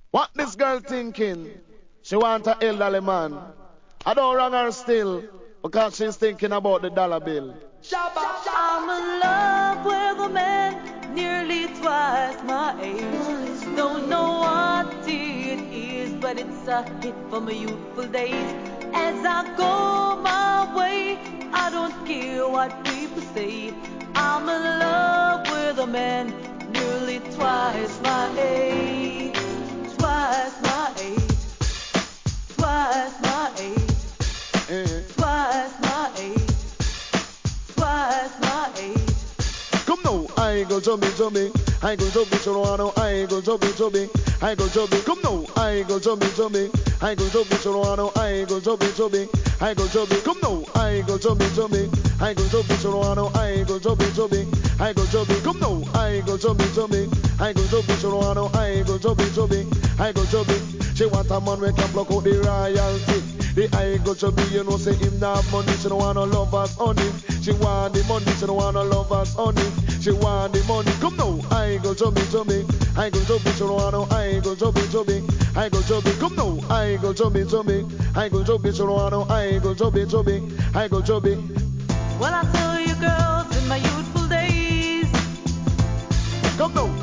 What this girl thinking? She want a elderly man. I don't wrong her still because she's thinking about the dollar bill. I'm in love with a man nearly twice my age. Don't know what it is, but it's a hit from my youthful days. As I go my way, I don't care what people say. I'm in love with a man nearly twice my age. Twice my age. Twice my age. Twice my age. Twice my age. Come now, I go chubby chubby. I go chubby churano. I go chubby chubby. I go chubby. Come now, I go chubby chubby. I go chubby churano. I go chubby chubby. I go chubby. Come now, I go chubby chubby. I go chubby churano. I go chubby chubby. I go chubby. Come now, I go chubby chubby. I go chubby churano. I go chubby chubby. I go chubby. She want a man we can block out the royalty. The I go chubby, you know say him not have money. She don't want no lovers honey. She want the money. She don't want no lovers honey. She want the money. Come now, I go chubby chubby. I go chubby churano. I go chubby chubby. I go chubby. Come now, I go chubby chubby. I go chubby churano. I go chubby chubby. I go chubby. Well, I saw you girls in my youthful days. Come now.